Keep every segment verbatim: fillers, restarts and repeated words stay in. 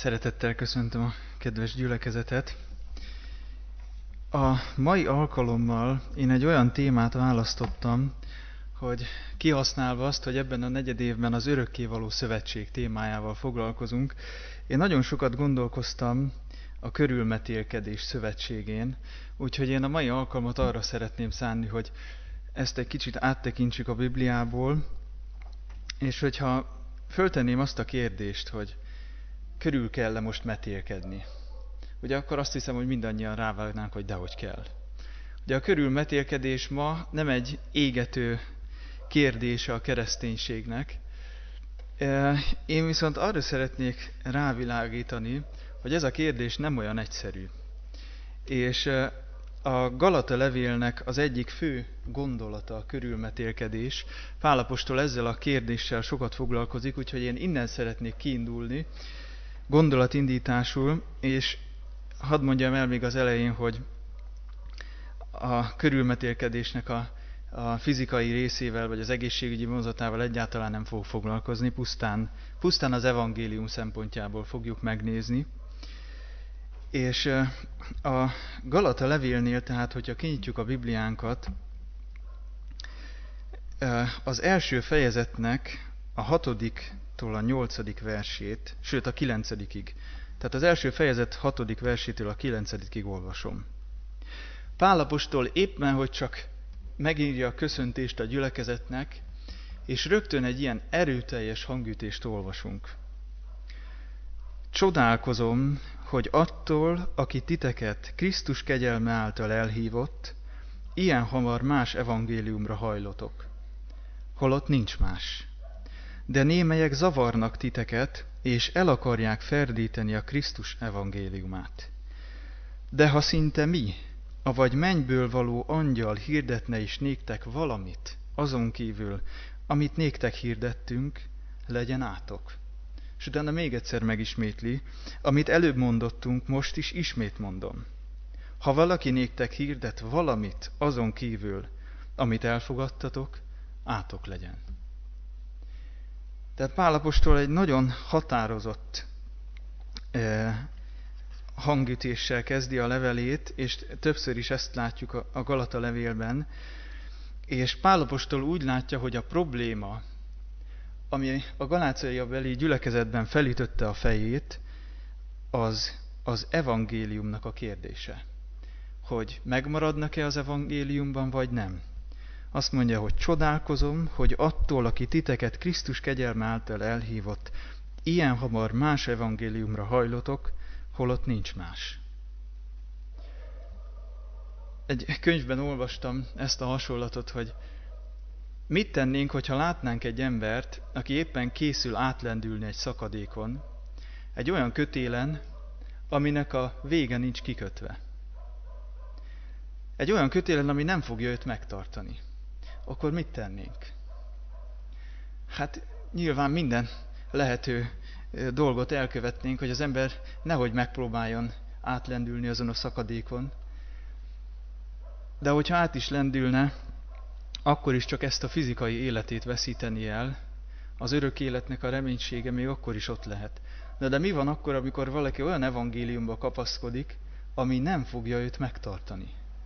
Szeretettel köszöntöm a kedves gyülekezetet. A mai alkalommal én egy olyan témát választottam, hogy kihasználva azt, hogy ebben a negyedévben az örökkévaló szövetség témájával foglalkozunk, én nagyon sokat gondolkoztam a körülmetélkedés szövetségén, úgyhogy én a mai alkalmat arra szeretném szánni, hogy ezt egy kicsit áttekintsük a Bibliából, és hogyha föltenném azt a kérdést, hogy körül kell-e most metélkedni? Ugye akkor azt hiszem, hogy mindannyian rávágnánk, hogy dehogy kell. Ugye a körülmetélkedés ma nem egy égető kérdése a kereszténységnek. Én viszont arra szeretnék rávilágítani, hogy ez a kérdés nem olyan egyszerű. És a Galata levélnek az egyik fő gondolata a körülmetélkedés. Pál apostol ezzel a kérdéssel sokat foglalkozik, úgyhogy én innen szeretnék kiindulni, gondolatindításul, és hadd mondjam el még az elején, hogy a körülmetélkedésnek a, a fizikai részével, vagy az egészségügyi vonzatával egyáltalán nem fog foglalkozni, pusztán, pusztán az evangélium szempontjából fogjuk megnézni. És a Galata levélnél, tehát, hogyha kinyitjuk a Bibliánkat, az első fejezetnek a hatodiktól a nyolcadik versét, sőt a kilencedikig. Tehát az első fejezet hatodik versétől a kilencedikig olvasom. Pál apostol éppen, hogy csak megírja a köszöntést a gyülekezetnek, és rögtön egy ilyen erőteljes hangütést olvasunk. Csodálkozom, hogy attól, aki titeket Krisztus kegyelme által elhívott, ilyen hamar más evangéliumra hajlotok. Holott nincs más. De némelyek zavarnak titeket, és el akarják ferdíteni a Krisztus evangéliumát. De ha szinte mi, avagy mennyből való angyal hirdetne is néktek valamit, azon kívül, amit néktek hirdettünk, legyen átok. És utána még egyszer megismétli, amit előbb mondottunk, most is ismét mondom. Ha valaki néktek hirdet valamit azon kívül, amit elfogadtatok, átok legyen. Tehát Pál apostol egy nagyon határozott eh, hangütéssel kezdi a levelét, és többször is ezt látjuk a, a Galata levélben, és Pál apostol úgy látja, hogy a probléma, ami a galáciabeli gyülekezetben felütötte a fejét, az az evangéliumnak a kérdése. Hogy megmaradnak-e az evangéliumban, vagy nem. Azt mondja, hogy csodálkozom, hogy attól, aki titeket Krisztus kegyelme által elhívott, ilyen hamar más evangéliumra hajlotok, holott nincs más. Egy könyvben olvastam ezt a hasonlatot, hogy mit tennénk, hogyha látnánk egy embert, aki éppen készül átlendülni egy szakadékon, egy olyan kötélen, aminek a vége nincs kikötve. Egy olyan kötélen, ami nem fogja őt megtartani. Akkor mit tennénk? Hát nyilván minden lehető dolgot elkövetnénk, hogy az ember nehogy megpróbáljon átlendülni azon a szakadékon. De hogyha át is lendülne, akkor is csak ezt a fizikai életét veszíteni el, az örök életnek a reménysége még akkor is ott lehet. De, de mi van akkor, amikor valaki olyan evangéliumba kapaszkodik, ami nem fogja őt megtartani?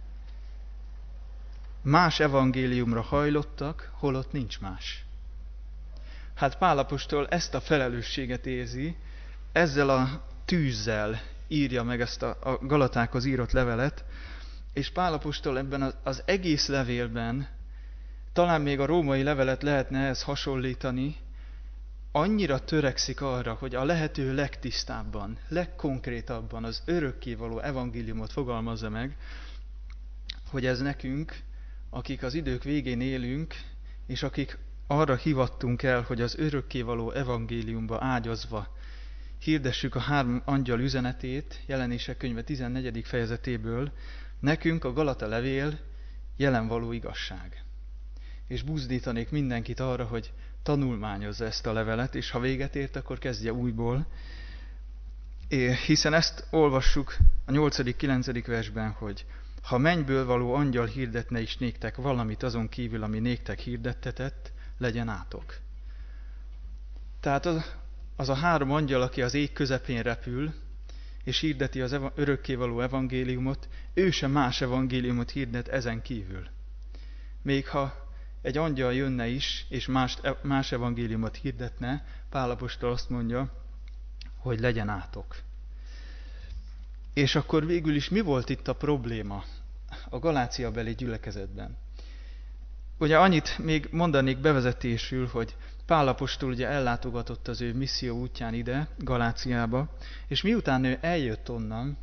Más evangéliumra hajlottak, holott nincs más. Hát Pál apostol ezt a felelősséget érzi, ezzel a tűzzel írja meg ezt a, a Galatákhoz írott levelet, és Pál apostol ebben az, az egész levélben, talán még a római levelet lehetne ehhez hasonlítani, annyira törekszik arra, hogy a lehető legtisztábban, legkonkrétabban az örökkévaló evangéliumot fogalmazza meg, hogy ez nekünk, akik az idők végén élünk, és akik arra hivattunk el, hogy az örökkévaló evangéliumba ágyazva hirdessük a három angyal üzenetét, Jelenések könyve tizennegyedik fejezetéből, nekünk a Galata levél jelen való igazság. És buzdítanék mindenkit arra, hogy tanulmányozza ezt a levelet, és ha véget ért, akkor kezdje újból. Hiszen ezt olvassuk a nyolcadik-kilencedik versben, hogy ha mennyből való angyal hirdetne is néktek valamit azon kívül, ami néktek hirdettetett, legyen átok. Tehát az, az a három angyal, aki az ég közepén repül, és hirdeti az eva- örökkévaló evangéliumot, ő sem más evangéliumot hirdet ezen kívül. Még ha egy angyal jönne is, és más, más evangéliumot hirdetne, Pál apostol azt mondja, hogy legyen átok. És akkor végül is mi volt itt a probléma a galáciabeli gyülekezetben? Ugye annyit még mondanék bevezetésül, hogy Pál apostol ugye ellátogatott az ő misszió útján ide, Galáciába, és miután ő eljött onnan,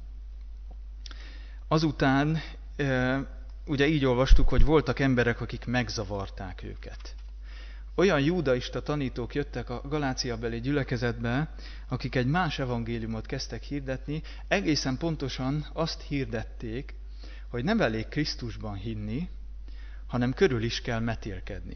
azután e, ugye így olvastuk, hogy voltak emberek, akik megzavarták őket. Olyan judaista tanítók jöttek a galáciabeli gyülekezetbe, akik egy más evangéliumot kezdtek hirdetni, egészen pontosan azt hirdették, hogy nem elég Krisztusban hinni, hanem körül is kell metélkedni.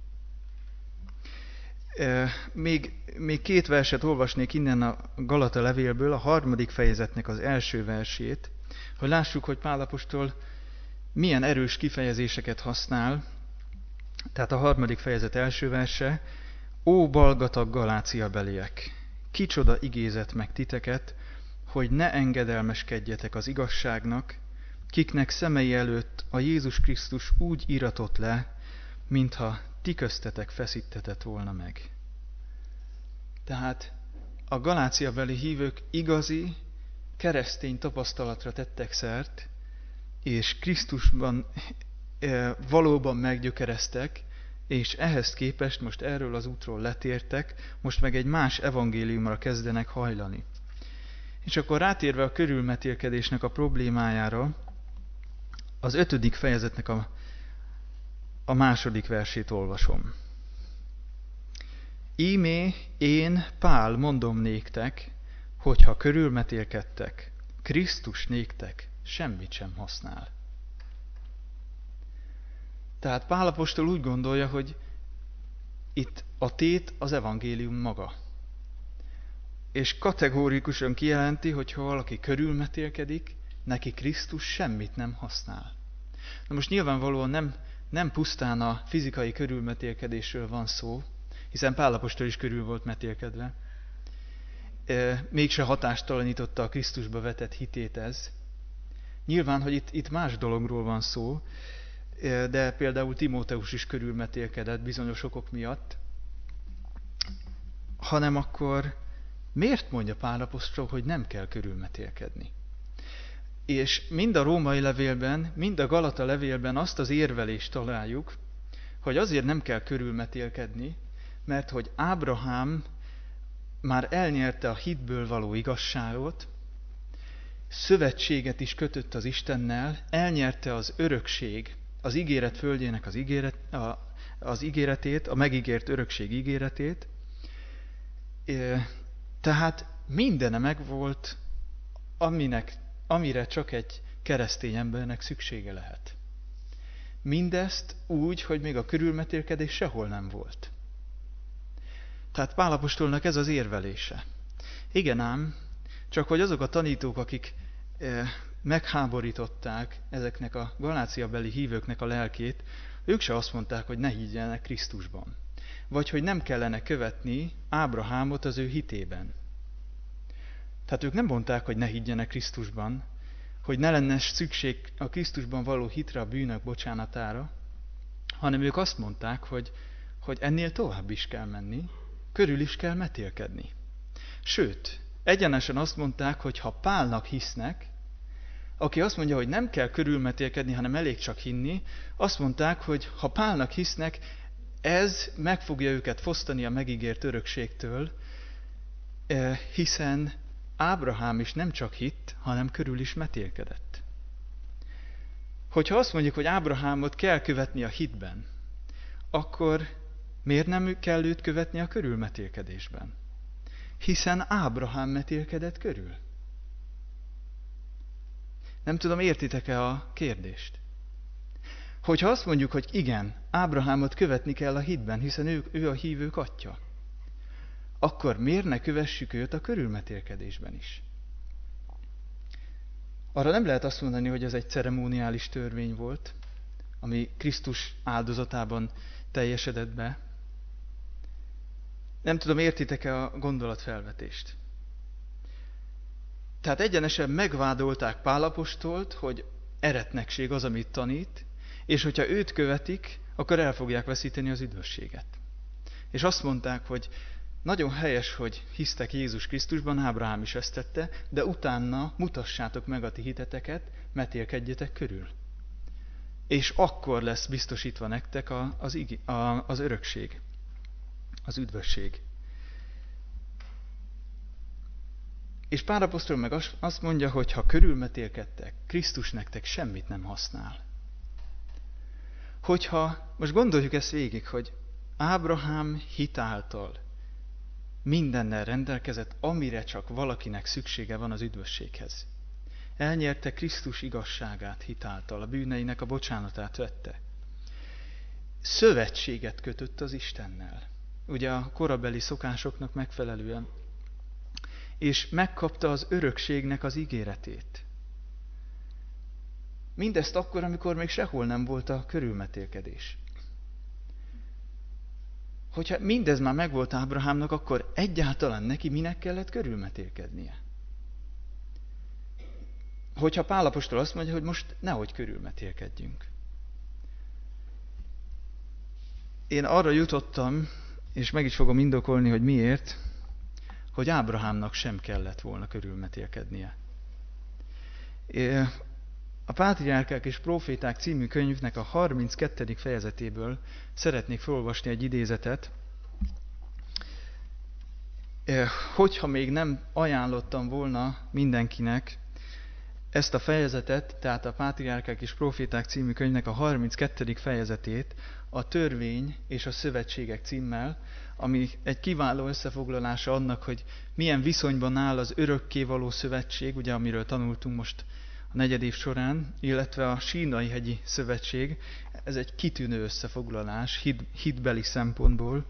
Még, még két verset olvasnék innen a Galata levélből, a harmadik fejezetnek az első versét, hogy lássuk, hogy Pál apostol milyen erős kifejezéseket használ. Tehát a harmadik fejezet első verse: Ó balgatag galáciabeliek, kicsoda igézett meg titeket, hogy ne engedelmeskedjetek az igazságnak, kiknek szemei előtt a Jézus Krisztus úgy iratott le, mintha ti köztetek feszítetett volna meg. Tehát a galáciabeli hívők igazi keresztény tapasztalatra tettek szert, és Krisztusban e, valóban meggyökereztek, és ehhez képest most erről az útról letértek, most meg egy más evangéliumra kezdenek hajlani. És akkor rátérve a körülmetélkedésnek a problémájára, az ötödik fejezetnek a, a második versét olvasom. Ímé én, Pál, mondom néktek, hogyha körülmetélkedtek, Krisztus néktek semmit sem használ. Tehát Pál apostol úgy gondolja, hogy itt a tét az evangélium maga. És kategórikusan kijelenti, hogy ha valaki körülmetélkedik, neki Krisztus semmit nem használ. Na most nyilvánvalóan nem, nem pusztán a fizikai körülmetélkedésről van szó, hiszen Pál apostol is körül volt metélkedve. E, mégse hatástalanította a Krisztusba vetett hitét ez. Nyilván, hogy itt, itt más dologról van szó, de például Timóteus is körülmetélkedett bizonyos okok miatt, hanem akkor miért mondja Pál apostol, hogy nem kell körülmetélkedni? És mind a római levélben, mind a Galata levélben azt az érvelést találjuk, hogy azért nem kell körülmetélkedni, mert hogy Ábrahám már elnyerte a hitből való igazságot, szövetséget is kötött az Istennel, elnyerte az örökség, az ígéret földjének az, ígéret, a, az ígéretét, a megígért örökség ígéretét. Tehát mindene megvolt, aminek, amire csak egy keresztény embernek szüksége lehet. Mindezt úgy, hogy még a körülmetélkedés sehol nem volt. Tehát Pál apostolnak ez az érvelése. Igen ám, csak hogy azok a tanítók, akik eh, megháborították ezeknek a galáciabeli hívőknek a lelkét, ők se azt mondták, hogy ne higgyenek Krisztusban. Vagy hogy nem kellene követni Ábrahámot az ő hitében. Tehát ők nem mondták, hogy ne higgyenek Krisztusban, hogy ne lenne szükség a Krisztusban való hitre a bűnök bocsánatára, hanem ők azt mondták, hogy, hogy ennél tovább is kell menni, körül is kell metélkedni. Sőt, egyenesen azt mondták, hogy ha Pálnak hisznek, aki azt mondja, hogy nem kell körülmetélkedni, hanem elég csak hinni, azt mondták, hogy ha Pálnak hisznek, ez meg fogja őket fosztani a megígért örökségtől, hiszen Ábrahám is nem csak hitt, hanem körül is metélkedett. Hogyha azt mondjuk, hogy Ábrahámot kell követni a hitben, akkor miért nem kell őt követni a körülmetélkedésben? Hiszen Ábrahám metélkedett körül. Nem tudom, értitek-e a kérdést? Hogyha azt mondjuk, hogy igen, Ábrahámot követni kell a hitben, hiszen ő, ő a hívők atya, akkor miért ne kövessük őt a körülmetélkedésben is? Arra nem lehet azt mondani, hogy ez egy ceremoniális törvény volt, ami Krisztus áldozatában teljesedett be, Nem tudom, értitek-e a gondolatfelvetést? Tehát egyenesen megvádolták Pál apostolt, hogy eretnekség az, amit tanít, és hogyha őt követik, akkor el fogják veszíteni az üdvösséget. És azt mondták, hogy nagyon helyes, hogy hisztek Jézus Krisztusban, Ábrahám is ezt tette, de utána mutassátok meg a ti hiteteket, metélkedjetek körül. És akkor lesz biztosítva nektek az, igi, az örökség, az üdvösség. És Pál apostol meg azt mondja, hogy ha körülmetélkedtek, Krisztus nektek semmit nem használ. Hogyha, most gondoljuk ezt végig, hogy Ábrahám hitáltal mindennel rendelkezett, amire csak valakinek szüksége van az üdvösséghez. Elnyerte Krisztus igazságát hitáltal, a bűneinek a bocsánatát vette. Szövetséget kötött az Istennel, ugye a korabeli szokásoknak megfelelően, és megkapta az örökségnek az ígéretét. Mindezt akkor, amikor még sehol nem volt a körülmetélkedés. Hogyha mindez már megvolt Ábrahámnak, akkor egyáltalán neki minek kellett körülmetélkednie? Hogyha Pál apostol azt mondja, hogy most nehogy körülmetélkedjünk. Én arra jutottam, és meg is fogom indokolni, hogy miért, hogy Ábrahámnak sem kellett volna körülmetélkednie. A Pátriárkák és Próféták című könyvnek a harminckettedik fejezetéből szeretnék felolvasni egy idézetet. Hogyha még nem ajánlottam volna mindenkinek ezt a fejezetet, tehát a Pátriárkák és Próféták című könyvnek a harminckettedik fejezetét, a Törvény és a Szövetségek címmel, ami egy kiváló összefoglalása annak, hogy milyen viszonyban áll az örökkévaló szövetség, ugye amiről tanultunk most a negyedév során, illetve a Sínai-hegyi szövetség. Ez egy kitűnő összefoglalás hit, hitbeli szempontból,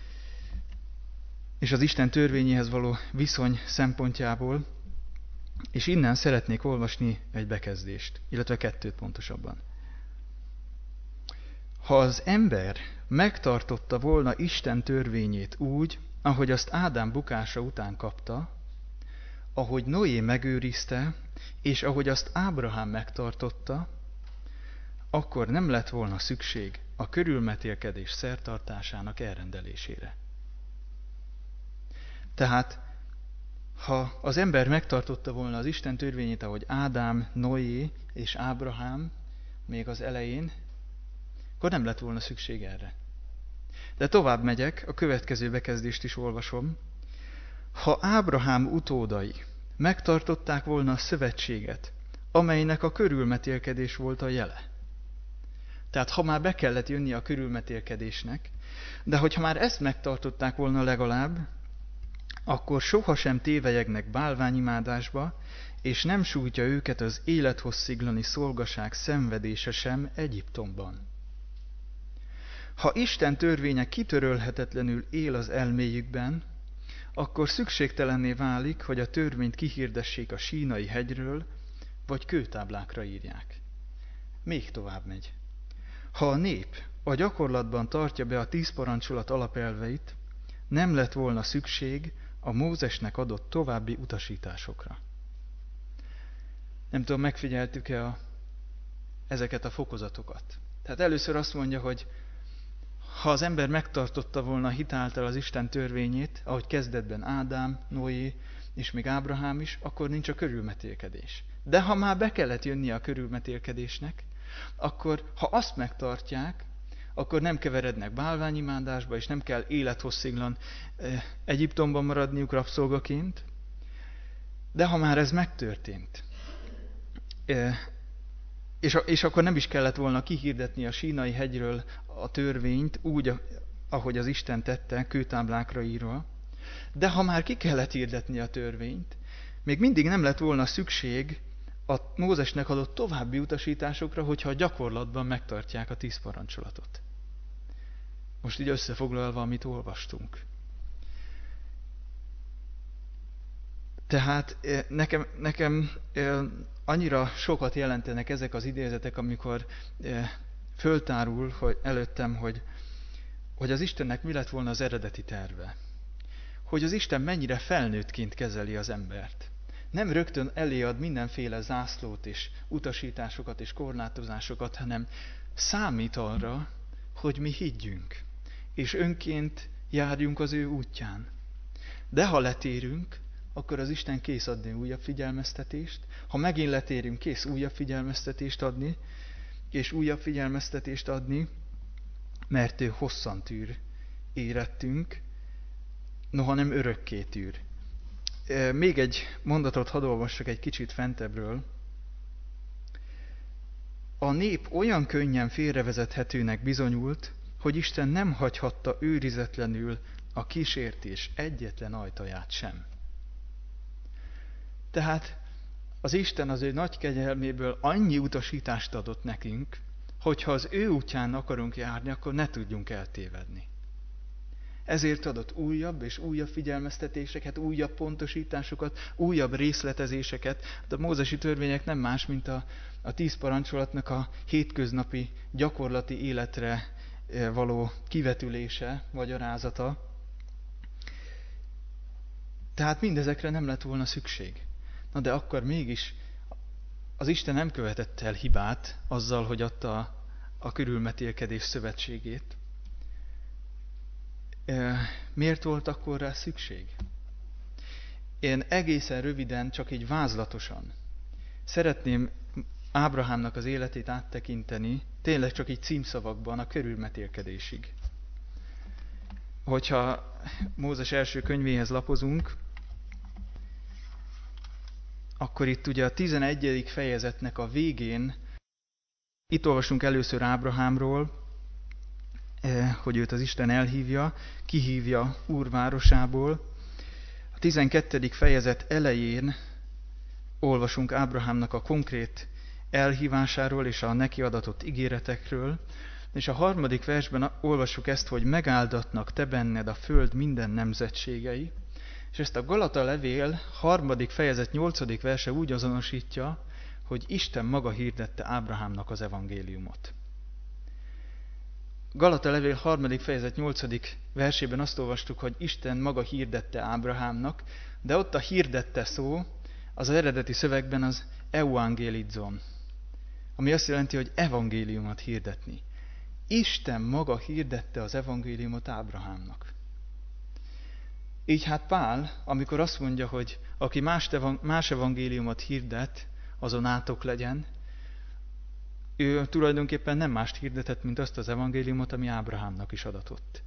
és az Isten törvényéhez való viszony szempontjából, és innen szeretnék olvasni egy bekezdést, illetve kettőt pontosabban. Ha az ember megtartotta volna Isten törvényét úgy, ahogy azt Ádám bukása után kapta, ahogy Noé megőrizte, és ahogy azt Ábrahám megtartotta, akkor nem lett volna szükség a körülmetélkedés szertartásának elrendelésére. Tehát, ha az ember megtartotta volna az Isten törvényét, ahogy Ádám, Noé és Ábrahám még az elején, akkor nem lett volna szükség erre. De tovább megyek, a következő bekezdést is olvasom. Ha Ábrahám utódai megtartották volna a szövetséget, amelynek a körülmetélkedés volt a jele. Tehát ha már be kellett jönni a körülmetélkedésnek, de hogyha már ezt megtartották volna legalább, akkor sohasem tévelyegnek bálványimádásba, és nem sújtja őket az élethossziglani szolgaság szenvedése sem Egyiptomban. Ha Isten törvénye kitörölhetetlenül él az elméjükben, akkor szükségtelenné válik, hogy a törvényt kihirdessék a Sínai hegyről, vagy kőtáblákra írják. Még tovább megy. Ha a nép a gyakorlatban tartja be a tíz parancsolat alapelveit, nem lett volna szükség a Mózesnek adott további utasításokra. Nem tudom, megfigyeltük-e a, ezeket a fokozatokat. Tehát először azt mondja, hogy ha az ember megtartotta volna hitáltal az Isten törvényét, ahogy kezdetben Ádám, Noé és még Ábrahám is, akkor nincs a körülmetélkedés. De ha már be kellett jönnie a körülmetélkedésnek, akkor ha azt megtartják, akkor nem keverednek bálványimádásba, és nem kell élethossziglan eh, Egyiptomban maradniuk rabszolgaként. De ha már ez megtörtént, eh, és, és akkor nem is kellett volna kihirdetni a Sínai hegyről a törvényt úgy, ahogy az Isten tette, kőtáblákra írva, de ha már ki kellett hirdetni a törvényt, még mindig nem lett volna szükség a Mózesnek adott további utasításokra, hogyha a gyakorlatban megtartják a tíz parancsolatot. Most így összefoglalva, amit olvastunk. Tehát nekem, nekem annyira sokat jelentenek ezek az idézetek, amikor föltárul hogy előttem, hogy, hogy az Istennek mi lett volna az eredeti terve. hogy az Isten mennyire felnőttként kezeli az embert. Nem rögtön elé ad mindenféle zászlót és utasításokat és korlátozásokat, hanem számít arra, hogy mi higgyünk, és önként járjunk az ő útján. De ha letérünk, akkor az Isten kész adni újabb figyelmeztetést, ha megint letérünk, kész újabb figyelmeztetést adni, és újabb figyelmeztetést adni, mert ő hosszan tűr érettünk, noha nem örökké tűr. Még egy mondatot hadd olvassak egy kicsit fentebbről. A nép olyan könnyen félrevezethetőnek bizonyult, hogy Isten nem hagyhatta őrizetlenül a kísértés egyetlen ajtaját sem. Tehát az Isten az ő nagy kegyelméből annyi utasítást adott nekünk, hogyha az ő útján akarunk járni, akkor ne tudjunk eltévedni. Ezért adott újabb és újabb figyelmeztetéseket, újabb pontosításokat, újabb részletezéseket. De a mózesi törvények nem más, mint a, a tíz parancsolatnak a hétköznapi gyakorlati életre való kivetülése, magyarázata. Tehát mindezekre nem lett volna szükség. Na de akkor mégis az Isten nem követett el hibát azzal, hogy adta a, a körülmetélkedés szövetségét. Miért volt akkor rá szükség? Én egészen röviden, csak így vázlatosan szeretném Ábrahámnak az életét áttekinteni, tényleg csak így címszavakban a körülmetélkedésig. Hogyha Mózes első könyvéhez lapozunk, akkor itt ugye a tizenegyedik fejezetnek a végén, itt olvasunk először Ábrahámról, hogy őt az Isten elhívja, kihívja Úr városából. A tizenkettedik fejezet elején olvasunk Ábrahámnak a konkrét elhívásáról és a neki adatott ígéretekről, és a harmadik versben olvassuk ezt, hogy megáldatnak te benned a föld minden nemzetségei, és ezt a Galata levél harmadik fejezet nyolcadik verse úgy azonosítja, hogy Isten maga hirdette Ábrahámnak az evangéliumot. Galata levél harmadik fejezet nyolcadik versében azt olvastuk, hogy Isten maga hirdette Ábrahámnak, de ott a hirdette szó az eredeti szövegben az euangelidzon, ami azt jelenti, hogy evangéliumot hirdetni. Isten maga hirdette az evangéliumot Ábrahámnak. Így hát Pál, amikor azt mondja, hogy aki más, evang- más evangéliumot hirdet, azon átok legyen, ő tulajdonképpen nem mást hirdetett, mint azt az evangéliumot, ami Ábrahámnak is adatott.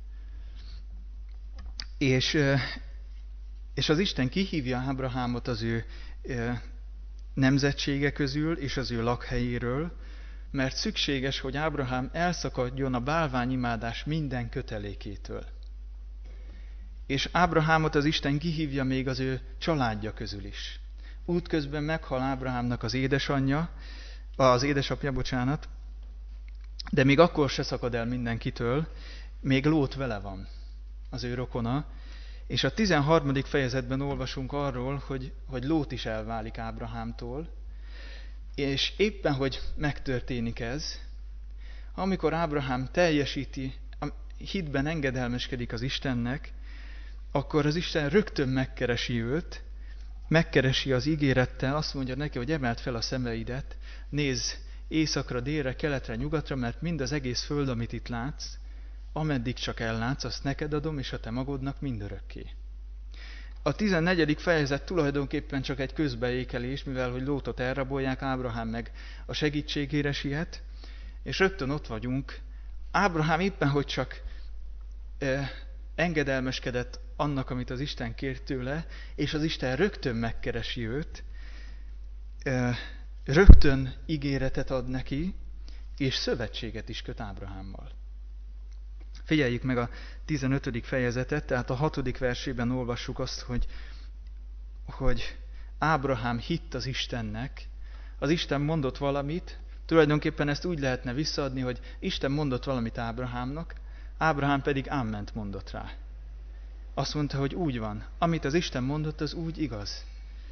És, és az Isten kihívja Ábrahámot az ő nemzetsége közül és az ő lakhelyéről, mert szükséges, hogy Ábrahám elszakadjon a bálványimádás minden kötelékétől. És Ábrahámot az Isten kihívja még az ő családja közül is. Útközben meghal Ábrahámnak az édesanyja, az édesapja, bocsánat, de még akkor se szakad el mindenkitől, még Lót vele van, az ő rokona, és a tizenharmadik fejezetben olvasunk arról, hogy, hogy Lót is elválik Ábrahámtól, és éppen, hogy megtörténik ez, amikor Ábrahám teljesíti, hitben engedelmeskedik az Istennek, akkor az Isten rögtön megkeresi őt, megkeresi az ígérettel, azt mondja neki, hogy emeld fel a szemeidet, nézz északra, délre, keletre, nyugatra, mert mind az egész föld, amit itt látsz, ameddig csak ellátsz, azt neked adom, és a te magodnak mindörökké. A tizennegyedik fejezet tulajdonképpen csak egy közbeékelés, mivel hogy Lótot elrabolják, Ábrahám meg a segítségére siet, és rögtön ott vagyunk. Ábrahám éppen, hogy csak eh, engedelmeskedett annak, amit az Isten kért tőle, és az Isten rögtön megkeresi őt, eh, rögtön ígéretet ad neki, és szövetséget is köt Ábrahámmal. Figyeljük meg a tizenötödik fejezetet, tehát a hatodik versében olvassuk azt, hogy, hogy Ábrahám hitt az Istennek, az Isten mondott valamit, tulajdonképpen ezt úgy lehetne visszaadni, hogy Isten mondott valamit Ábrahámnak, Ábrahám pedig áment mondott rá. Azt mondta, hogy úgy van, amit az Isten mondott, az úgy igaz.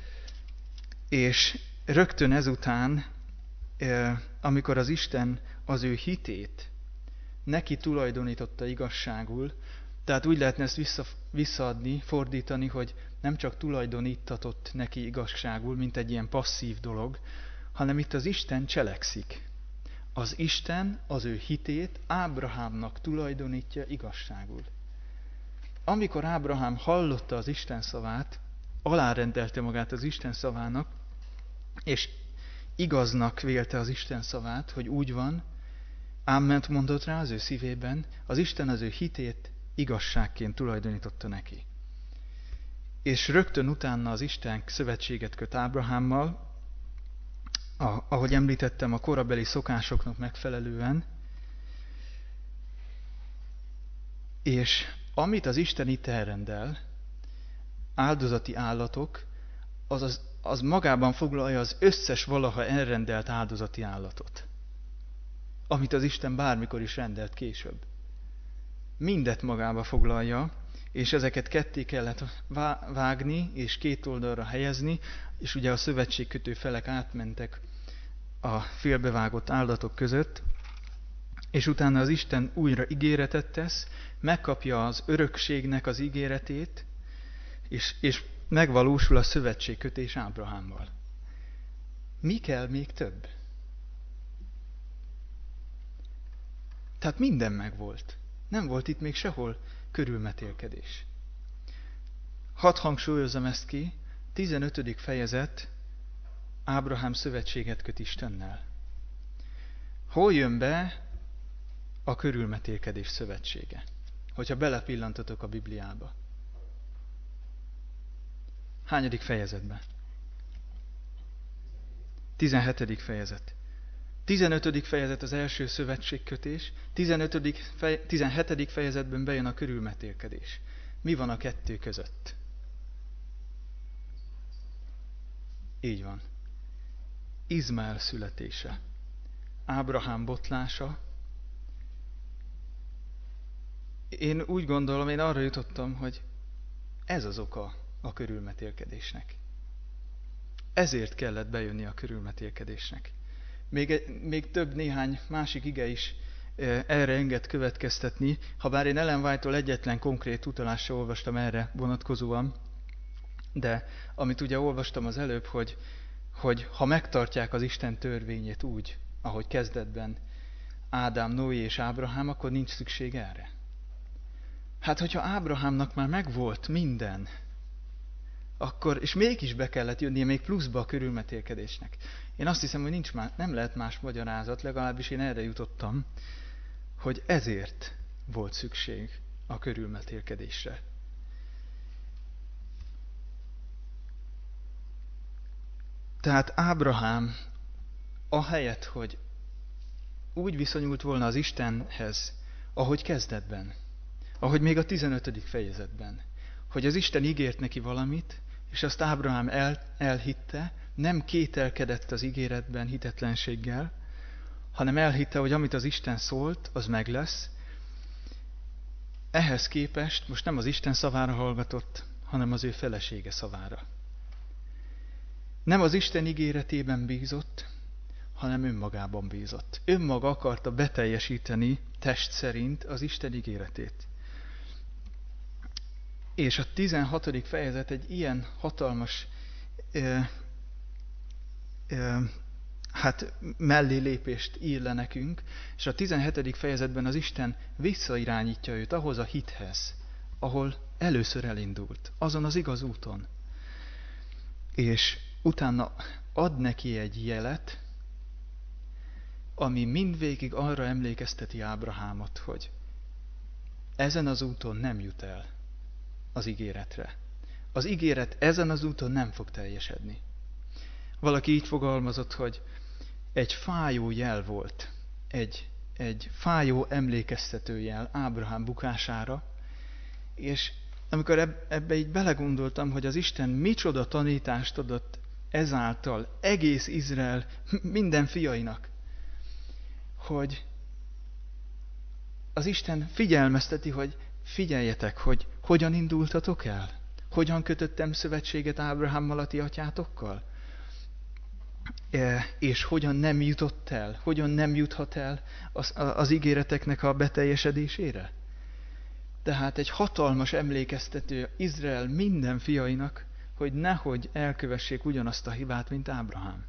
És rögtön ezután, amikor az Isten az ő hitét neki tulajdonította igazságul, Tehát úgy lehetne ezt vissza, visszaadni, fordítani, hogy nem csak tulajdonítatott neki igazságul, mint egy ilyen passzív dolog, hanem itt az Isten cselekszik. Az Isten az ő hitét Ábrahámnak tulajdonítja igazságul. Amikor Ábrahám hallotta az Isten szavát, alárendelte magát az Isten szavának, és igaznak vélte az Isten szavát, hogy úgy van, áment mondott rá az ő szívében, az Isten az ő hitét igazságként tulajdonította neki. És rögtön utána az Isten szövetséget köt Ábrahámmal, ahogy említettem, a korabeli szokásoknak megfelelően, és amit az Isten itt elrendel, áldozati állatok, az, az, az magában foglalja az összes valaha elrendelt áldozati állatot, amit az Isten bármikor is rendelt később. Mindet magába foglalja, és ezeket ketté kellett vágni, és két oldalra helyezni, és ugye a szövetségkötő felek átmentek a félbevágott állatok között, és utána az Isten újra ígéretet tesz, megkapja az örökségnek az ígéretét, és, és megvalósul a szövetségkötés Ábrahámmal. Mi kell még több? Tehát minden megvolt. Nem volt itt még sehol körülmetélkedés. Hadd hangsúlyozom ezt ki, tizenötödik fejezet, Ábrahám szövetséget köt Istennel. Hol jön be a körülmetélkedés szövetsége? Hogyha belepillantatok a Bibliába. Hányadik fejezetben? tizenhetedik fejezet. tizenötödik fejezet az első szövetségkötés, tizenötödik fej, tizenhetedik fejezetben bejön a körülmetélkedés. Mi van a kettő között? Így van. Izmael születése, Ábrahám botlása. Én úgy gondolom, én arra jutottam, hogy ez az oka a körülmetélkedésnek. Ezért kellett bejönni a körülmetélkedésnek. Még, még több néhány másik ige is erre enged következtetni, ha bár én Ellen White-tól egyetlen konkrét utalással olvastam erre vonatkozóan, de amit ugye olvastam az előbb, hogy, hogy ha megtartják az Isten törvényét úgy, ahogy kezdetben Ádám, Noé és Ábrahám, akkor nincs szükség erre. Hát, hogyha Ábrahámnak már megvolt minden, akkor, és mégis be kellett jönnie még pluszba a körülmetélkedésnek. Én azt hiszem, hogy nincs más, nem lehet más magyarázat, legalábbis én erre jutottam, hogy ezért volt szükség a körülmetélkedésre. Tehát Ábrahám ahelyett, hogy úgy viszonyult volna az Istenhez, ahogy kezdetben, ahogy még a tizenötödik fejezetben, hogy az Isten ígért neki valamit, és azt Ábrahám el, elhitte, nem kételkedett az ígéretben hitetlenséggel, hanem elhitte, hogy amit az Isten szólt, az meg lesz. Ehhez képest most nem az Isten szavára hallgatott, hanem az ő felesége szavára. Nem az Isten ígéretében bízott, hanem önmagában bízott. Önmaga akarta beteljesíteni test szerint az Isten ígéretét. És a tizenhatodik fejezet egy ilyen hatalmas ö, ö, hát mellé lépést ír le nekünk, és a tizenhetedik fejezetben az Isten visszairányítja őt ahhoz a hithez, ahol először elindult, azon az igaz úton. És utána ad neki egy jelet, ami mindvégig arra emlékezteti Ábrahámot, hogy ezen az úton nem jut el az ígéretre. Az ígéret ezen az úton nem fog teljesedni. Valaki így fogalmazott, hogy egy fájó jel volt, egy, egy fájó emlékeztető jel Ábrahám bukására, és amikor ebbe így belegondoltam, hogy az Isten micsoda tanítást adott ezáltal egész Izrael minden fiainak, hogy az Isten figyelmezteti, hogy figyeljetek, hogy hogyan indultatok el, hogyan kötöttem szövetséget Ábrahámmal, a ti atyátokkal, e, és hogyan nem jutott el, hogyan nem juthat el az, az ígéreteknek a beteljesedésére. Tehát egy hatalmas emlékeztető Izrael minden fiainak, hogy nehogy elkövessék ugyanazt a hibát, mint Ábrahám.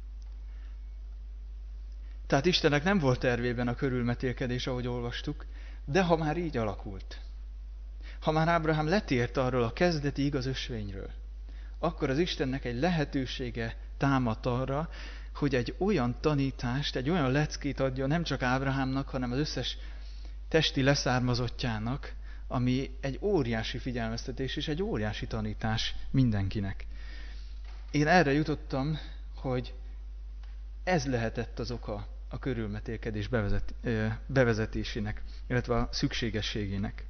Tehát Istennek nem volt tervében a körülmetélkedés, ahogy olvastuk, de ha már így alakult, ha már Ábrahám letért arról a kezdeti igaz ösvényről, akkor az Istennek egy lehetősége támadt arra, hogy egy olyan tanítást, egy olyan leckét adjon nem csak Ábrahámnak, hanem az összes testi leszármazottjának, ami egy óriási figyelmeztetés és egy óriási tanítás mindenkinek. Én erre jutottam, hogy ez lehetett az oka a körülmetélkedés bevezet, bevezetésének, illetve a szükségességének.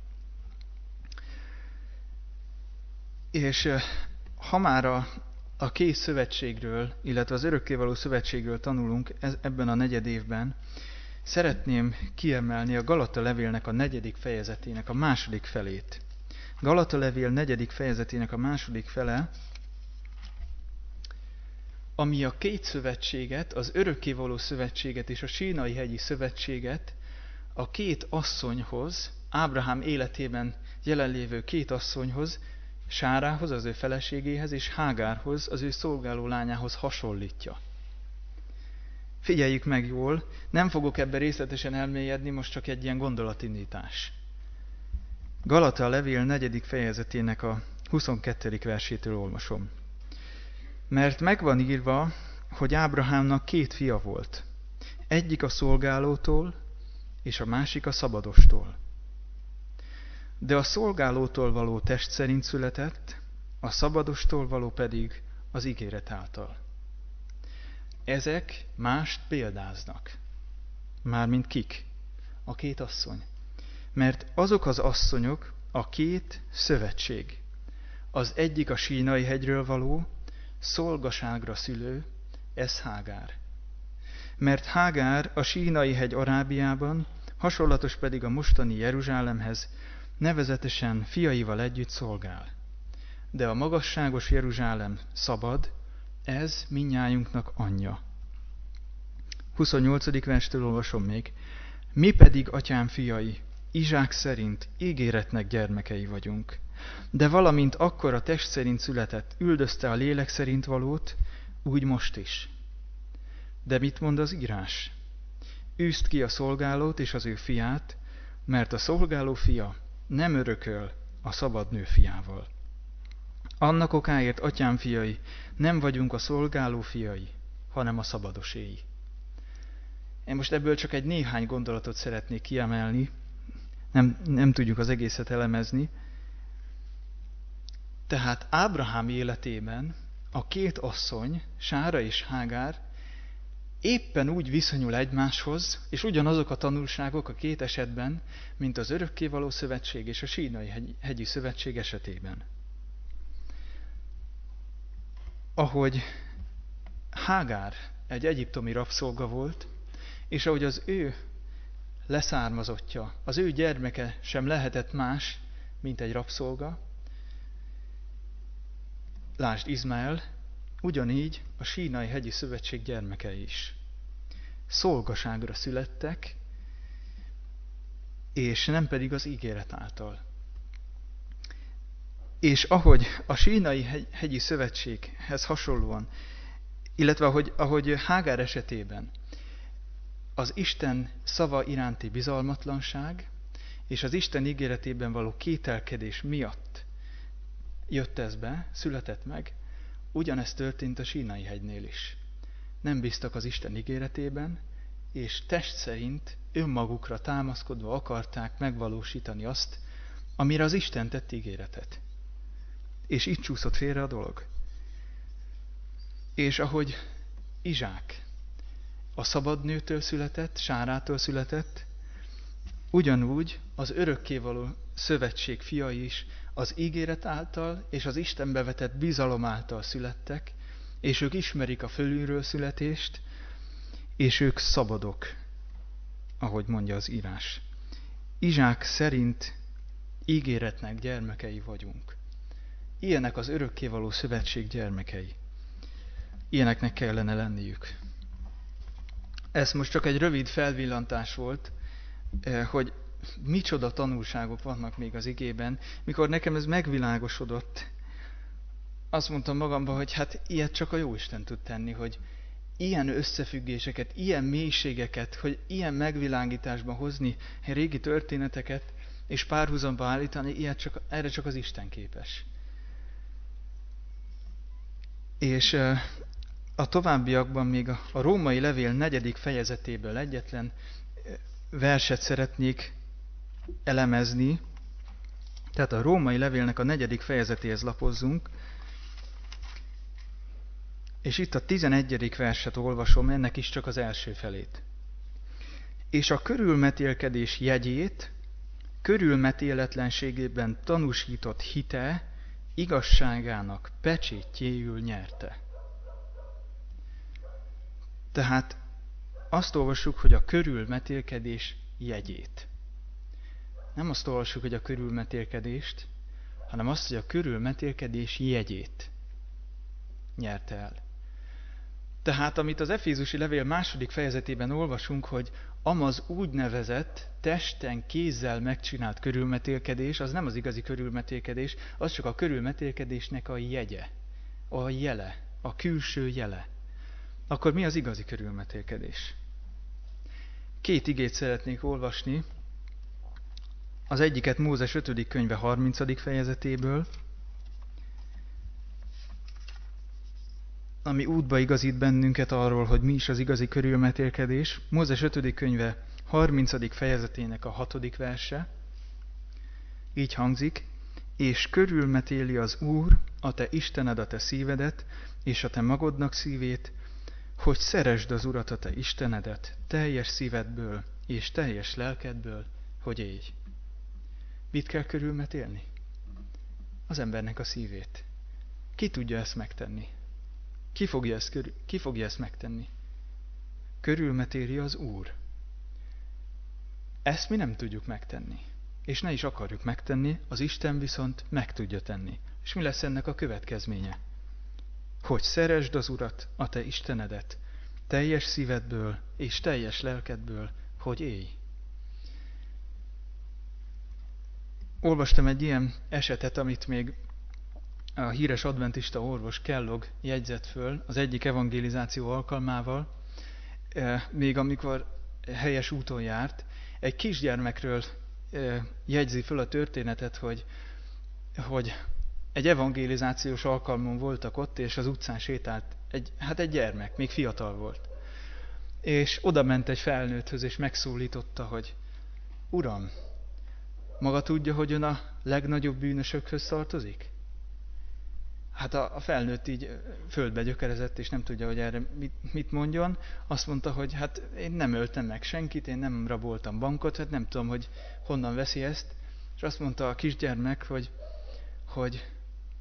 És ha már a, a kész szövetségről, illetve az örökkévaló szövetségről tanulunk ez, ebben a negyed évben, szeretném kiemelni a Galata levélnek a negyedik fejezetének a második felét. Galata levél negyedik fejezetének a második fele, ami a két szövetséget, az örökkévaló szövetséget és a Sínai hegyi szövetséget a két asszonyhoz, Ábrahám életében jelenlévő két asszonyhoz, Sárához, az ő feleségéhez, és Hágárhoz, az ő szolgáló lányához hasonlítja. Figyeljük meg jól, nem fogok ebbe részletesen elmélyedni, most csak egy ilyen gondolatindítás. Galata levél negyedik fejezetének a huszonkettedik versétől olvasom. Mert megvan írva, hogy Ábrahámnak két fia volt. Egyik a szolgálótól, és a másik a szabadostól. De a szolgálótól való test szerint született, a szabadostól való pedig az ígéret által. Ezek mást példáznak. Mármint kik? A két asszony. Mert azok az asszonyok a két szövetség. Az egyik a Sínai hegyről való, szolgaságra szülő, ez Hágár. Mert Hágár a Sínai hegy Arábiában, hasonlatos pedig a mostani Jeruzsálemhez, nevezetesen fiaival együtt szolgál. De a magasságos Jeruzsálem szabad, ez mindnyájunknak anyja. huszonnyolcadik verstől olvasom még. Mi pedig, atyám fiai, Izsák szerint ígéretnek gyermekei vagyunk. De valamint akkor a test szerint született, üldözte a lélek szerint valót, úgy most is. De mit mond az írás? Űzd ki a szolgálót és az ő fiát, mert a szolgáló fia nem örököl a szabad nő fiával. Annak okáért, atyám fiai, nem vagyunk a szolgáló fiai, hanem a szabadoséi. Én most ebből csak egy néhány gondolatot szeretnék kiemelni, nem, nem tudjuk az egészet elemezni. Tehát Ábrahám életében a két asszony, Sára és Hágár, éppen úgy viszonyul egymáshoz, és ugyanazok a tanulságok a két esetben, mint az örökkévaló szövetség és a Sínai hegyi szövetség esetében. Ahogy Hágár egy egyiptomi rabszolga volt, és ahogy az ő leszármazottja, az ő gyermeke sem lehetett más, mint egy rabszolga, lásd Izmael, ugyanígy a Sínai hegyi szövetség gyermekei is. Szolgaságra születtek, és nem pedig az ígéret által. És ahogy a Sínai hegyi szövetséghez hasonlóan, illetve ahogy, ahogy Hágár esetében az Isten szava iránti bizalmatlanság és az Isten ígéretében való kételkedés miatt jött ez be, született meg, ugyanezt történt a Sínai hegynél is. Nem bíztak az Isten ígéretében, és test szerint önmagukra támaszkodva akarták megvalósítani azt, amire az Isten tett ígéretet. És így csúszott félre a dolog. És ahogy Izsák a szabad nőtől született, Sárától született, ugyanúgy az örökkévaló szövetség fiai is az ígéret által és az Istenbe vetett bizalom által születtek, és ők ismerik a fölülről születést, és ők szabadok, ahogy mondja az írás. Izsák szerint ígéretnek gyermekei vagyunk. Ilyenek az örökkévaló szövetség gyermekei. Ilyeneknek kellene lenniük. Ez most csak egy rövid felvillantás volt, hogy micsoda tanulságok vannak még az igében, mikor nekem ez megvilágosodott. Azt mondtam magamban, hogy hát ilyet csak a Jóisten tud tenni, hogy ilyen összefüggéseket, ilyen mélységeket, hogy ilyen megvilágításban hozni régi történeteket, és párhuzamba állítani, ilyet csak, erre csak az Isten képes. És a továbbiakban még a római levél negyedik fejezetéből egyetlen verset szeretnék elemezni. Tehát a római levélnek a negyedik fejezetéhez lapozzunk, és itt a tizenegyedik verset olvasom, ennek is csak az első felét. És a körülmetélkedés jegyét, körülmetéletlenségében tanúsított hite igazságának pecsétjéül nyerte. Tehát azt olvassuk, hogy a körülmetélkedés jegyét. Nem azt olvassuk, hogy a körülmetélkedést, hanem azt, hogy a körülmetélkedés jegyét nyerte el. Tehát amit az Efézusi levél második fejezetében olvasunk, hogy amaz úgynevezett testen, kézzel megcsinált körülmetélkedés, az nem az igazi körülmetélkedés, az csak a körülmetélkedésnek a jegye, a jele, a külső jele. Akkor mi az igazi körülmetélkedés? Két igét szeretnék olvasni. Az egyiket Mózes ötödik könyve harmincadik fejezetéből, ami útba igazít bennünket arról, hogy mi is az igazi körülmetélkedés. Mózes ötödik könyve harmincadik fejezetének a hatodik verse. Így hangzik: és körülmetéli az Úr, a te Istened a te szívedet, és a te magodnak szívét, hogy szeresd az Urat, a te Istenedet, teljes szívedből és teljes lelkedből, hogy élj. Mit kell körülmetélni? Az embernek a szívét. Ki tudja ezt megtenni? Ki fogja ezt, körül, ki fogja ezt megtenni? Körülmetéli az Úr. Ezt mi nem tudjuk megtenni. És ne is akarjuk megtenni, az Isten viszont meg tudja tenni. És mi lesz ennek a következménye? Hogy szeresd az Urat, a te Istenedet, teljes szívedből és teljes lelkedből, hogy élj. Olvastam egy ilyen esetet, amit még a híres adventista orvos Kellogg jegyzett föl az egyik evangelizáció alkalmával, még amikor helyes úton járt. Egy kisgyermekről jegyzi föl a történetet, hogy, hogy egy evangelizációs alkalmon voltak ott, és az utcán sétált egy, hát egy gyermek, még fiatal volt. És oda ment egy felnőtthöz, és megszólította, hogy Uram, maga tudja, hogy ön a legnagyobb bűnösökhöz tartozik? Hát a, a felnőtt így földbe gyökerezett, és nem tudja, hogy erre mit, mit mondjon. Azt mondta, hogy hát én nem öltem meg senkit, én nem raboltam bankot, hát nem tudom, hogy honnan veszi ezt. És azt mondta a kisgyermek, hogy, hogy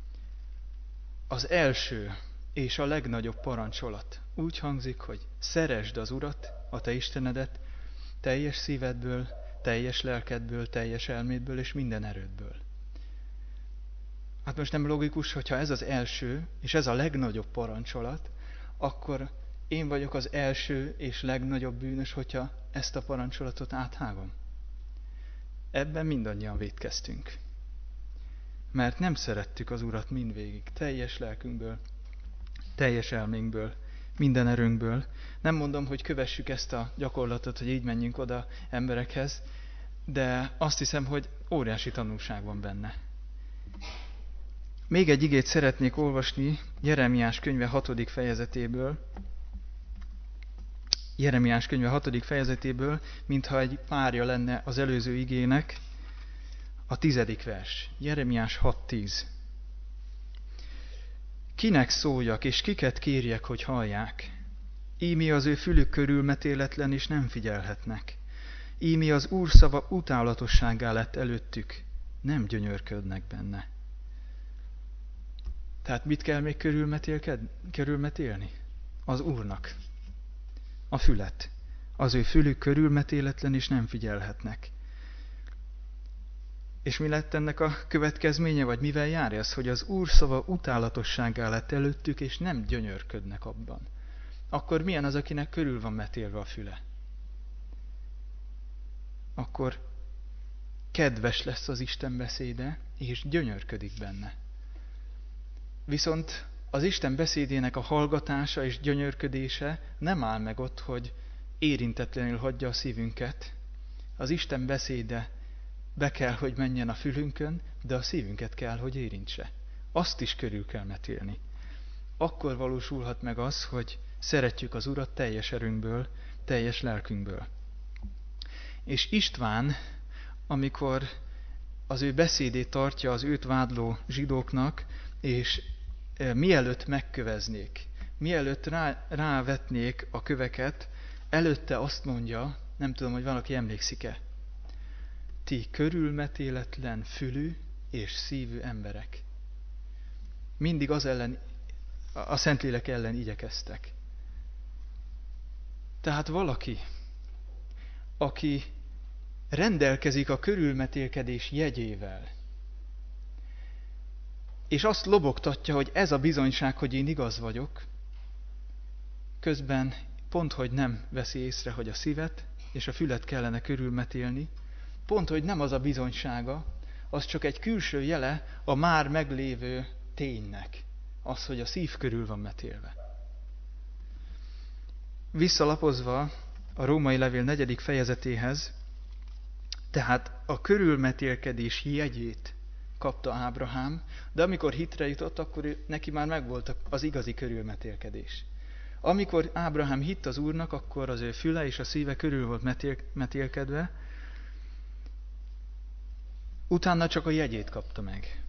az első és a legnagyobb parancsolat úgy hangzik, hogy szeresd az Urat, a te Istenedet, teljes szívedből, teljes lelkedből, teljes elmédből és minden erődből. Hát most nem logikus, hogyha ez az első, és ez a legnagyobb parancsolat, akkor én vagyok az első és legnagyobb bűnös, hogyha ezt a parancsolatot áthágom. Ebben mindannyian vétkeztünk. Mert nem szerettük az Urat mindvégig, teljes lelkünkből, teljes elménkből, minden erőnkből. Nem mondom, hogy kövessük ezt a gyakorlatot, hogy így menjünk oda emberekhez, de azt hiszem, hogy óriási tanulság van benne. Még egy igét szeretnék olvasni Jeremiás könyve hatodik fejezetéből. Jeremiás könyve hatodik fejezetéből, mintha egy párja lenne az előző igének, a tizedik vers. Jeremiás hat tíz. Kinek szóljak, és kiket kérjek, hogy hallják? Ími az ő fülük körülmetéletlen, és nem figyelhetnek. Ími az Úr szava utálatossággá lett előttük, nem gyönyörködnek benne. Tehát mit kell még körülmetélni? Az Úrnak a fület. Az ő fülük körülmetéletlen, és nem figyelhetnek. És mi lett ennek a következménye, vagy mivel jár ez, hogy az Úr szava utálatossággá lett előttük, és nem gyönyörködnek abban? Akkor milyen az, akinek körül van metélve a füle? Akkor kedves lesz az Isten beszéde, és gyönyörködik benne. Viszont az Isten beszédének a hallgatása és gyönyörködése nem áll meg ott, hogy érintetlenül hagyja a szívünket. Az Isten beszéde be kell, hogy menjen a fülünkön, de a szívünket kell, hogy érintse. Azt is körül kell metélni. Akkor valósulhat meg az, hogy szeretjük az Urat teljes erőnkből, teljes lelkünkből. És István, amikor az ő beszédét tartja az őt vádló zsidóknak, és e, mielőtt megköveznék, mielőtt rá, rávetnék a köveket, előtte azt mondja, nem tudom, hogy valaki emlékszik-e, ti körülmetéletlen fülű és szívű emberek. Mindig az ellen, a Szentlélek ellen igyekeztek. Tehát valaki, aki rendelkezik a körülmetélkedés jegyével, és azt lobogtatja, hogy ez a bizonyság, hogy én igaz vagyok, közben pont, hogy nem veszi észre, hogy a szívet és a fület kellene körülmetélni, pont, hogy nem az a bizonysága, az csak egy külső jele a már meglévő ténynek, az, hogy a szív körül van metélve. Visszalapozva a római levél negyedik fejezetéhez, tehát a körülmetélkedés jegyét kapta Ábrahám, de amikor hitre jutott, akkor neki már megvolt az igazi körülmetélkedés. Amikor Ábrahám hitt az Úrnak, akkor az ő füle és a szíve körül volt metél, metélkedve, utána csak a jegyét kapta meg.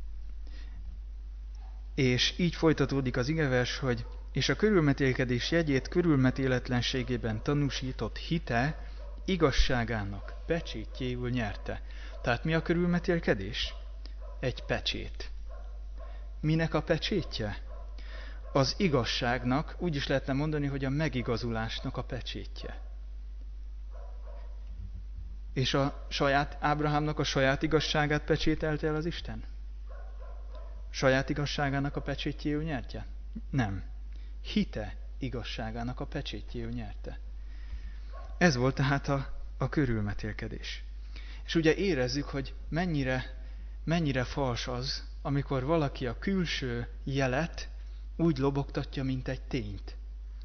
És így folytatódik az igevers, hogy és a körülmetélkedés jegyét körülmetéletlenségében tanúsított hite igazságának pecsétjéül nyerte. Tehát mi a körülmetélkedés? Egy pecsét. Minek a pecsétje? Az igazságnak, úgy is lehetne mondani, hogy a megigazulásnak a pecsétje. És a saját Ábrahámnak a saját igazságát pecsételte el az Isten? Saját igazságának a pecsétjéül nyerte? Nem. Hite igazságának a pecsétjéül nyerte. Ez volt tehát a, a körülmetélkedés. És ugye érezzük, hogy mennyire, mennyire fals az, amikor valaki a külső jelet úgy lobogtatja, mint egy tényt.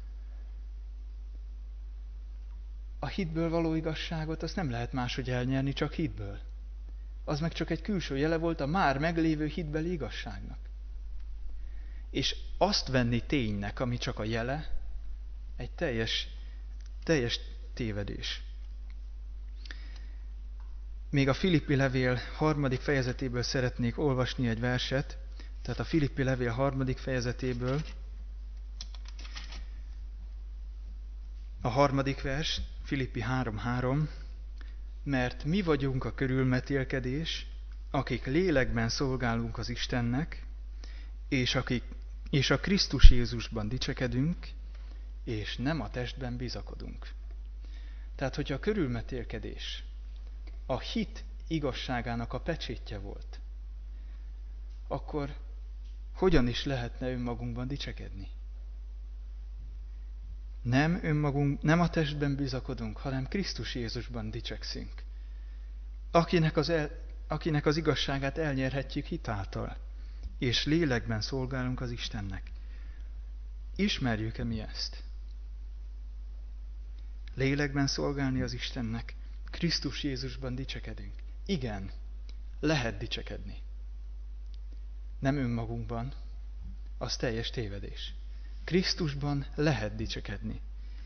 A hitből való igazságot azt nem lehet máshogy elnyerni, csak hitből. Az meg csak egy külső jele volt a már meglévő hitbeli igazságnak. És azt venni ténynek, ami csak a jele, egy teljes, teljes tévedés. Még a Filippi levél harmadik fejezetéből szeretnék olvasni egy verset, tehát a Filippi levél harmadik fejezetéből a harmadik vers, Filippi három három, mert mi vagyunk a körülmetélkedés, akik lélekben szolgálunk az Istennek, és, akik, és a Krisztus Jézusban dicsekedünk, és nem a testben bizakodunk. Tehát, hogyha a körülmetélkedés a hit igazságának a pecsétje volt, akkor hogyan is lehetne önmagunkban dicsekedni? Nem önmagunk, nem a testben bizakodunk, hanem Krisztus Jézusban dicsekszünk. Akinek az, el, akinek az igazságát elnyerhetjük hitáltal, és lélekben szolgálunk az Istennek. Ismerjük-e mi ezt? Lélekben szolgálni az Istennek, Krisztus Jézusban dicsekedünk. Igen, lehet dicsekedni. Nem önmagunkban, az teljes tévedés. Krisztusban lehet dicsekedni.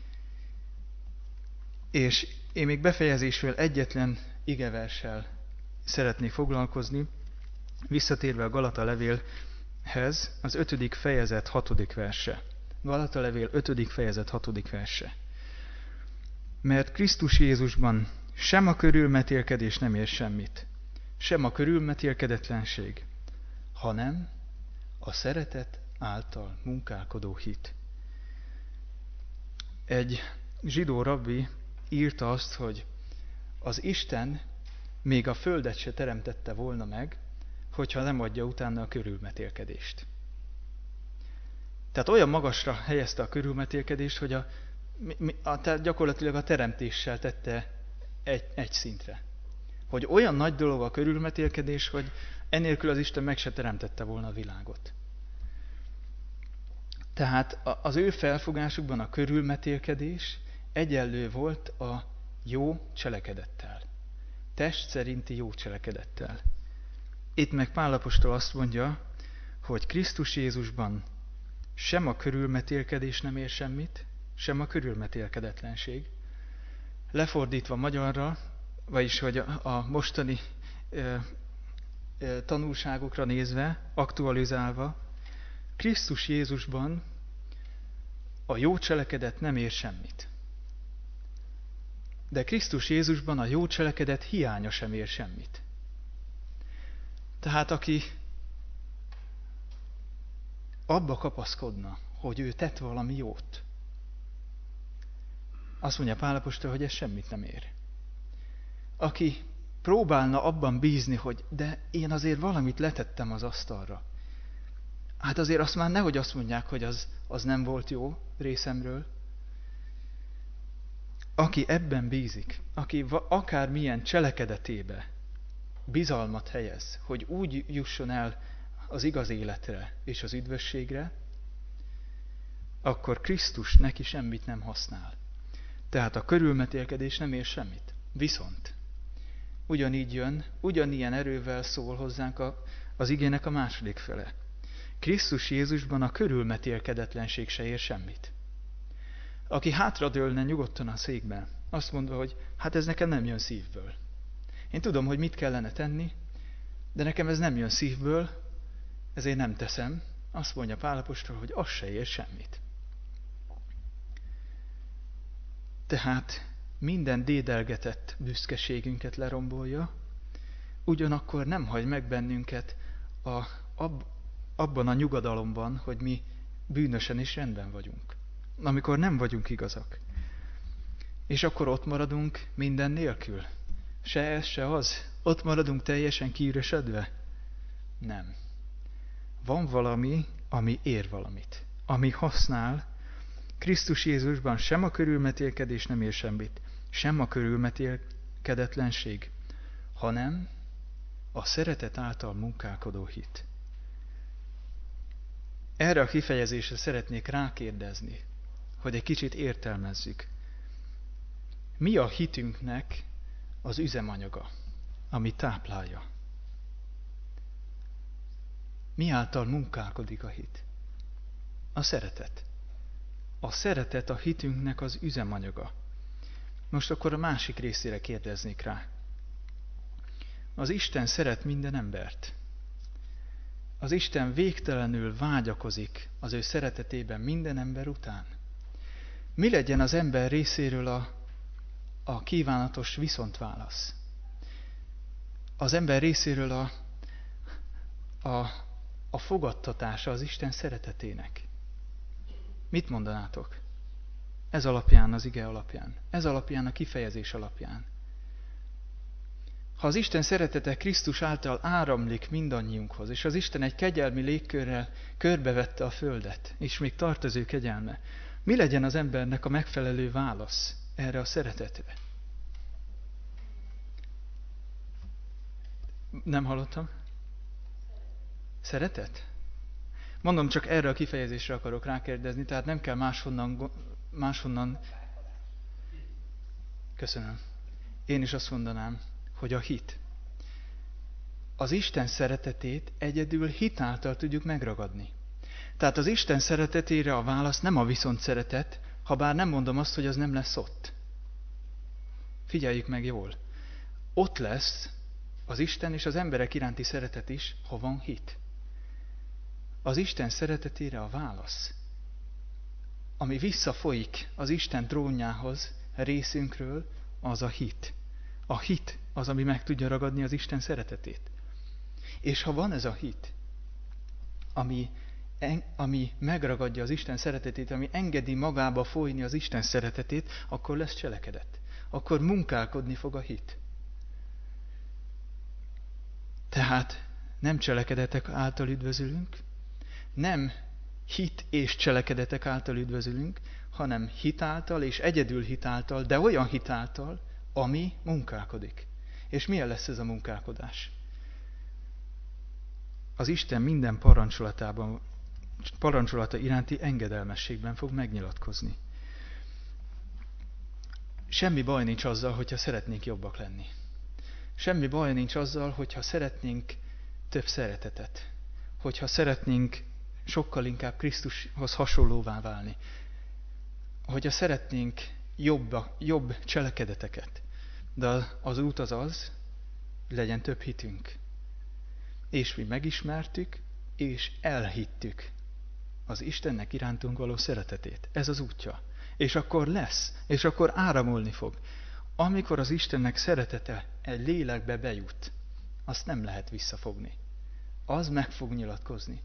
És én még befejezésről egyetlen igeverssel szeretnék foglalkozni, visszatérve a Galata levélhez, az ötödik fejezet hatodik verse. Galata levél ötödik fejezet hatodik verse. Mert Krisztus Jézusban sem a körülmetélkedés nem ér semmit, sem a körülmetélkedetlenség, hanem a szeretet által munkálkodó hit. Egy zsidó rabbi írta azt, hogy az Isten még a földet se teremtette volna meg, hogyha nem adja utána a körülmetélkedést. Tehát olyan magasra helyezte a körülmetélkedést, hogy a, a, a, gyakorlatilag a teremtéssel tette egy, egy szintre. Hogy olyan nagy dolog a körülmetélkedés, hogy enélkül az Isten meg se teremtette volna a világot. Tehát az ő felfogásukban a körülmetélkedés egyenlő volt a jó cselekedettel. Test szerinti jó cselekedettel. Itt meg Pál apostol azt mondja, hogy Krisztus Jézusban sem a körülmetélkedés nem ér semmit, sem a körülmetélkedetlenség. Lefordítva magyarra, vagyis hogy a, a mostani ö, ö, tanulságokra nézve, aktualizálva, Krisztus Jézusban a jó cselekedet nem ér semmit. De Krisztus Jézusban a jó cselekedet hiánya sem ér semmit. Tehát aki abba kapaszkodna, hogy ő tett valami jót, azt mondja Pál apostol, hogy ez semmit nem ér. Aki próbálna abban bízni, hogy de én azért valamit letettem az asztalra, hát azért azt már nehogy azt mondják, hogy az, az nem volt jó részemről. Aki ebben bízik, aki akármilyen cselekedetébe bizalmat helyez, hogy úgy jusson el az igaz életre és az üdvösségre, akkor Krisztus neki semmit nem használ. Tehát a körülmetélkedés nem ér semmit. Viszont ugyanígy jön, ugyanilyen erővel szól hozzánk a, az igének a második fele. Krisztus Jézusban a körülmetélkedetlenség se ér semmit. Aki hátradőlne nyugodtan a székben, azt mondva, hogy hát ez nekem nem jön szívből. Én tudom, hogy mit kellene tenni, de nekem ez nem jön szívből, ezért nem teszem. Azt mondja Pál apostol, hogy az se ér semmit. Tehát minden dédelgetett büszkeségünket lerombolja, ugyanakkor nem hagy meg bennünket a, ab, abban a nyugodalomban, hogy mi bűnösen is rendben vagyunk. Amikor nem vagyunk igazak. És akkor ott maradunk minden nélkül. Se ez, se az. Ott maradunk teljesen kiüresedve. Nem. Van valami, ami ér valamit. Ami használ. Krisztus Jézusban sem a körülmetélkedés nem ér semmit, sem a körülmetélkedetlenség, hanem a szeretet által munkálkodó hit. Erre a kifejezésre szeretnék rákérdezni, hogy egy kicsit értelmezzük. Mi a hitünknek az üzemanyaga, ami táplálja? Mi által munkálkodik a hit? A szeretet. A szeretet a hitünknek az üzemanyaga. Most akkor a másik részére kérdeznék rá. Az Isten szeret minden embert. Az Isten végtelenül vágyakozik az ő szeretetében minden ember után. Mi legyen az ember részéről a, a kívánatos viszontválasz? Az ember részéről a, a, a fogadtatása az Isten szeretetének. Mit mondanátok? Ez alapján, az ige alapján. Ez alapján, a kifejezés alapján. Ha az Isten szeretete Krisztus által áramlik mindannyiunkhoz, és az Isten egy kegyelmi légkörrel körbevette a földet, és még tart az ő kegyelme, mi legyen az embernek a megfelelő válasz erre a szeretetre? Nem hallottam? Szeretet? Mondom, csak erre a kifejezésre akarok rákérdezni, tehát nem kell máshonnan, máshonnan... Köszönöm. Én is azt mondanám, hogy a hit. Az Isten szeretetét egyedül hit által tudjuk megragadni. Tehát az Isten szeretetére a válasz nem a viszont szeretet, ha bár nem mondom azt, hogy az nem lesz ott. Figyeljük meg jól. Ott lesz az Isten és az emberek iránti szeretet is, ha van hit. Az Isten szeretetére a válasz, ami visszafolyik az Isten trónjához részünkről, az a hit. A hit az, ami meg tudja ragadni az Isten szeretetét. És ha van ez a hit, ami, ami megragadja az Isten szeretetét, ami engedi magába folyni az Isten szeretetét, akkor lesz cselekedet. Akkor munkálkodni fog a hit. Tehát nem cselekedetek által üdvözülünk, nem hit és cselekedetek által üdvözülünk, hanem hit által és egyedül hit által, de olyan hit által, ami munkálkodik. És milyen lesz ez a munkálkodás? Az Isten minden parancsolatában, parancsolata iránti engedelmességben fog megnyilatkozni. Semmi baj nincs azzal, hogyha szeretnénk jobbak lenni. Semmi baj nincs azzal, hogyha szeretnénk több szeretetet. Hogyha szeretnénk sokkal inkább Krisztushoz hasonlóvá válni. Hogyha szeretnénk jobb, jobb cselekedeteket. De az út az az, legyen több hitünk. És mi megismertük, és elhittük az Istennek irántunk való szeretetét. Ez az útja. És akkor lesz, és akkor áramolni fog. Amikor az Istennek szeretete egy lélekbe bejut, azt nem lehet visszafogni. Az meg fog nyilatkozni.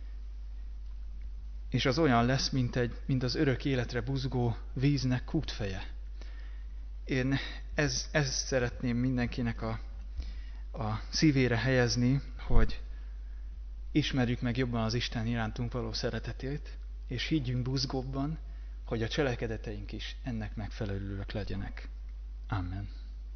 És az olyan lesz, mint, egy, mint az örök életre buzgó víznek kútfeje. Én ez, ezt szeretném mindenkinek a, a szívére helyezni, hogy ismerjük meg jobban az Isten irántunk való szeretetét, és higgyünk buzgóbban, hogy a cselekedeteink is ennek megfelelőek legyenek. Amen.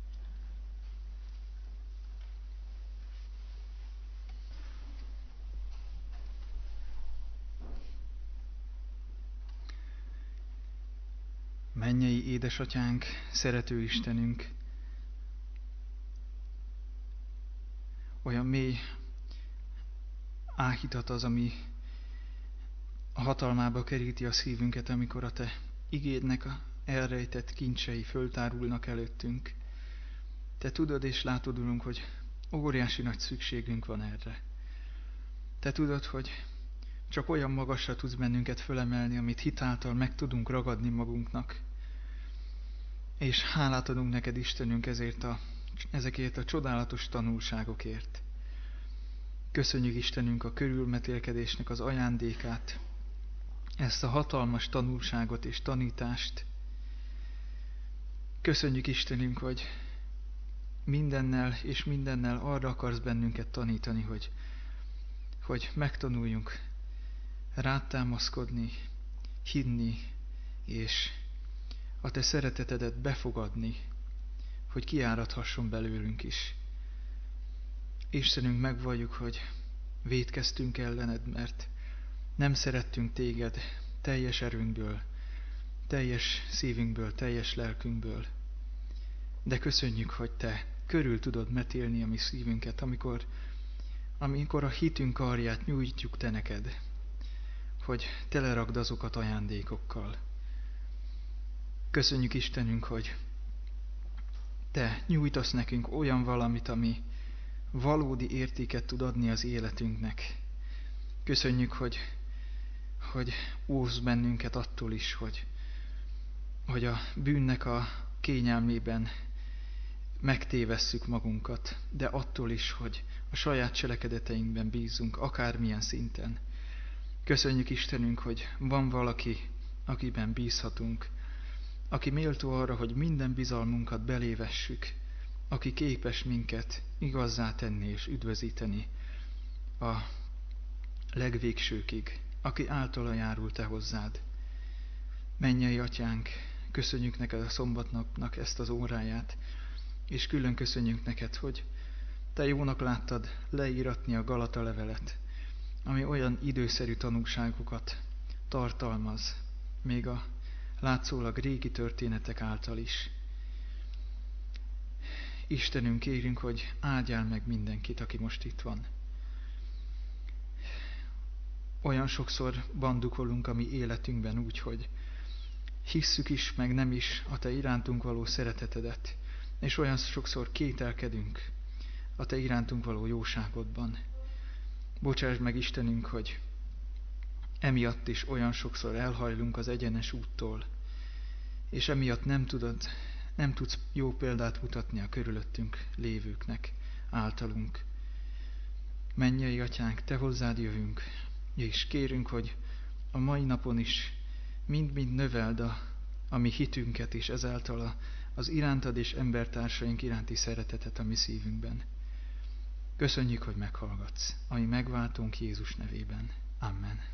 Mennyei édesatyánk, szerető Istenünk, olyan mély áhítat az, ami a hatalmába keríti a szívünket, amikor a Te igédnek a elrejtett kincsei föltárulnak előttünk. Te tudod és látod, Urunk, hogy óriási nagy szükségünk van erre. Te tudod, hogy csak olyan magasra tudsz bennünket fölemelni, amit hitáltal meg tudunk ragadni magunknak. És hálát adunk neked, Istenünk, ezért a, ezekért a csodálatos tanulságokért. Köszönjük, Istenünk, a körülmetélkedésnek az ajándékát, ezt a hatalmas tanulságot és tanítást. Köszönjük, Istenünk, hogy mindennel és mindennel arra akarsz bennünket tanítani, hogy, hogy megtanuljunk rátámaszkodni, hinni, és a Te szeretetedet befogadni, hogy kiáradhasson belőlünk is. Istenünk, megvalljuk, hogy vétkeztünk ellened, mert nem szerettünk Téged teljes erőnkből, teljes szívünkből, teljes lelkünkből. De köszönjük, hogy Te körül tudod metélni a mi szívünket, amikor, amikor a hitünk karját nyújtjuk Te neked, hogy telerakd azokat ajándékokkal. Köszönjük, Istenünk, hogy Te nyújtasz nekünk olyan valamit, ami valódi értéket tud adni az életünknek. Köszönjük, hogy, hogy óvsz bennünket attól is, hogy, hogy a bűnnek a kényelmében megtévesszük magunkat, de attól is, hogy a saját cselekedeteinkben bízunk, akármilyen szinten. Köszönjük, Istenünk, hogy van valaki, akiben bízhatunk, aki méltó arra, hogy minden bizalmunkat belévessük, aki képes minket igazzá tenni és üdvözíteni a legvégsőkig, aki általa járul Te hozzád. Mennyei Atyánk, köszönjük neked a szombatnapnak ezt az óráját, és külön köszönjük neked, hogy Te jónak láttad leíratni a Galata levelet, ami olyan időszerű tanúságokat tartalmaz, még a látszólag régi történetek által is. Istenünk, kérünk, hogy áldjál meg mindenkit, aki most itt van. Olyan sokszor bandukolunk a mi életünkben úgy, hogy hisszük is, meg nem is a Te irántunk való szeretetedet, és olyan sokszor kételkedünk a Te irántunk való jóságodban. Bocsásd meg, Istenünk, hogy emiatt is olyan sokszor elhajlunk az egyenes úttól, és emiatt nem tudod, nem tudsz jó példát mutatni a körülöttünk lévőknek, általunk. Mennyei Atyánk, Te hozzád jövünk, és kérünk, hogy a mai napon is mind-mind növeld a, a mi hitünket, és ezáltal a, az irántad és embertársaink iránti szeretetet a mi szívünkben. Köszönjük, hogy meghallgatsz, ami megváltunk Jézus nevében. Amen.